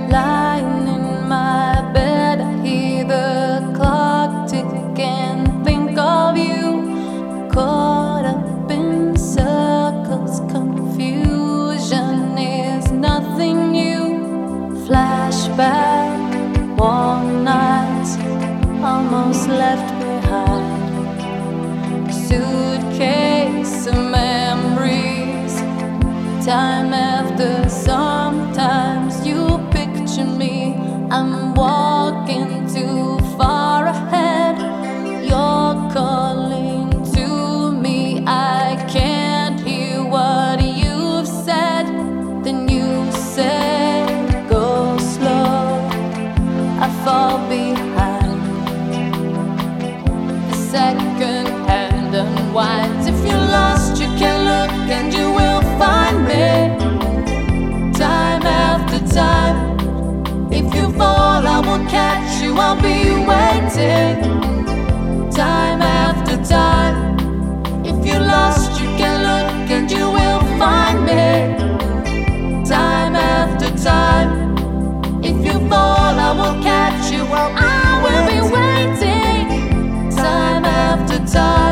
Lying in my bed, I hear the clock tick and think of you. Caught up in circles, confusion is nothing new. Flashback, warm nights, almost left behind. Suitcase of memories, time after sometimes you picture me. I'm walking too far ahead. You're calling to me. I can't hear what you've said. Then you say, go slow. I fall behind. The second hand unwinds. If you're lost, you can look and you will find me. Time after time. If you fall, I will catch you, I'll be waiting. Time after time. If you're lost, you can look and you will find me. Time after time. If you fall, I will catch you, I will be waiting. Time after time.